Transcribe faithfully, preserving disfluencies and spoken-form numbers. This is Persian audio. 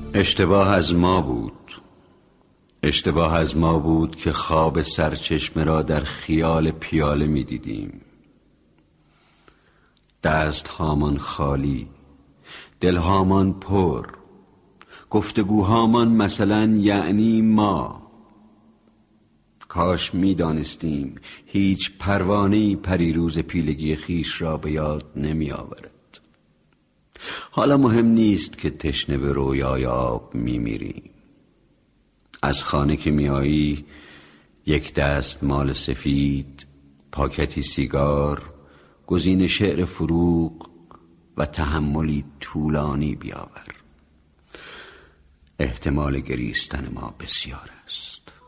اشتباه از ما بود، اشتباه از ما بود که خواب سرچشمه را در خیال پیاله می دیدیم. دست هامان خالی، دل هامان پر، گفتگوهامان مثلا یعنی ما. کاش می دانستیم هیچ پروانه‌ای پریروز پیلگی خیش را به یاد نمی آورد. حالا مهم نیست که تشنه به رویای آب می میریم. از خانه که می آیی یک دست مال سفید، پاکتی سیگار، گزین شعر فروغ و تحملی طولانی بیاور. احتمال گریستن ما بسیار است.